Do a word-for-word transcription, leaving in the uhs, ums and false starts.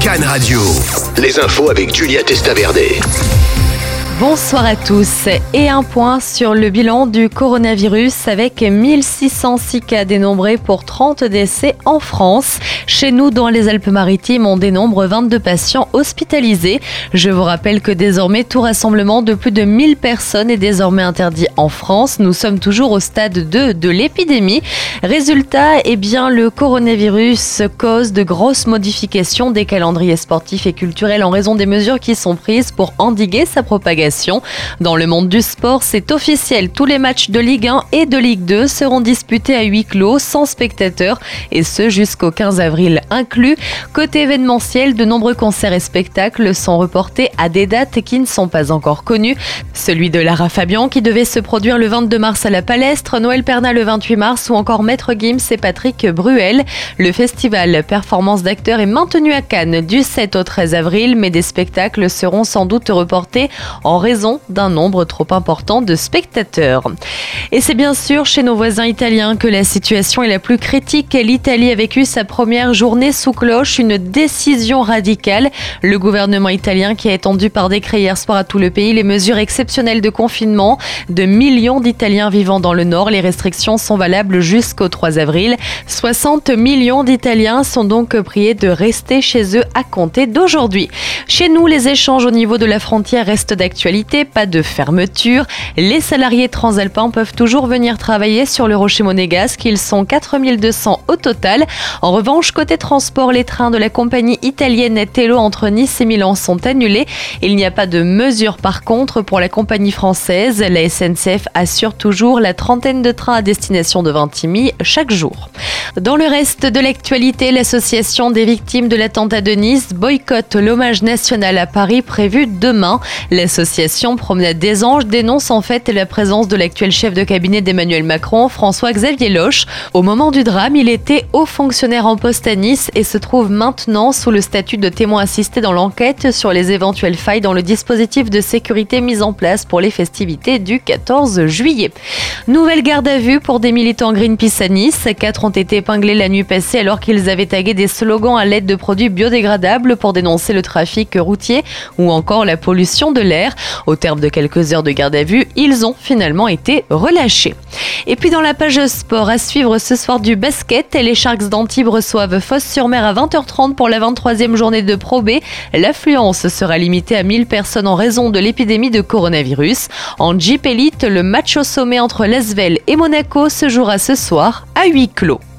Cannes Radio. Les infos avec Julia Testaverde. Bonsoir à tous et un point sur le bilan du coronavirus avec mille six cent six cas dénombrés pour trente décès en France. Chez nous, dans les Alpes-Maritimes, on dénombre vingt-deux patients hospitalisés. Je vous rappelle que désormais, tout rassemblement de plus de mille personnes est désormais interdit en France. Nous sommes toujours au stade deux de l'épidémie. Résultat, eh bien, le coronavirus cause de grosses modifications des calendriers sportifs et culturels en raison des mesures qui sont prises pour endiguer sa propagation. Dans le monde du sport, c'est officiel. Tous les matchs de Ligue un et de Ligue deux seront disputés à huis clos, sans spectateurs, et ce jusqu'au quinze avril inclus. Côté événementiel, de nombreux concerts et spectacles sont reportés à des dates qui ne sont pas encore connues. Celui de Lara Fabian qui devait se produire le vingt-deux mars à la Palestre, Noël Perna le vingt-huit mars ou encore Maître Gims et Patrick Bruel. Le festival Performance d'acteurs est maintenu à Cannes du sept au treize avril, mais des spectacles seront sans doute reportés en raison d'un nombre trop important de spectateurs. Et c'est bien sûr chez nos voisins italiens que la situation est la plus critique. L'Italie a vécu sa première journée sous cloche, une décision radicale. Le gouvernement italien qui a étendu par décret hier soir à tout le pays les mesures exceptionnelles de confinement de millions d'Italiens vivant dans le Nord. Les restrictions sont valables jusqu'au trois avril. soixante millions d'Italiens sont donc priés de rester chez eux à compter d'aujourd'hui. Chez nous, les échanges au niveau de la frontière restent d'actualité. Pas de fermeture. Les salariés transalpins peuvent toujours venir travailler sur le Rocher Monégasque. Ils sont quatre mille deux cents au total. En revanche, côté transport, les trains de la compagnie italienne Tello entre Nice et Milan sont annulés. Il n'y a pas de mesure par contre pour la compagnie française. La S N C F assure toujours la trentaine de trains à destination de Vintimille chaque jour. Dans le reste de l'actualité, l'association des victimes de l'attentat de Nice boycotte l'hommage national à Paris prévu demain. L'association Promenade des Anges dénonce en fait la présence de l'actuel chef de cabinet d'Emmanuel Macron, François-Xavier Loche. Au moment du drame, il était haut fonctionnaire en poste à Nice et se trouve maintenant sous le statut de témoin assisté dans l'enquête sur les éventuelles failles dans le dispositif de sécurité mis en place pour les festivités du quatorze juillet. Nouvelle garde à vue pour des militants Greenpeace à Nice. Quatre ont été épinglés la nuit passée alors qu'ils avaient tagué des slogans à l'aide de produits biodégradables pour dénoncer le trafic routier ou encore la pollution de l'air. Au terme de quelques heures de garde à vue, ils ont finalement été relâchés. Et puis dans la page sport, à suivre ce soir du basket, les Sharks d'Antibes reçoivent Fos-sur-Mer à vingt heures trente pour la vingt-troisième journée de Pro B. L'affluence sera limitée à mille personnes en raison de l'épidémie de coronavirus. En Jeep Elite, le match au sommet entre l'Asvel et Monaco se jouera ce soir à huis clos.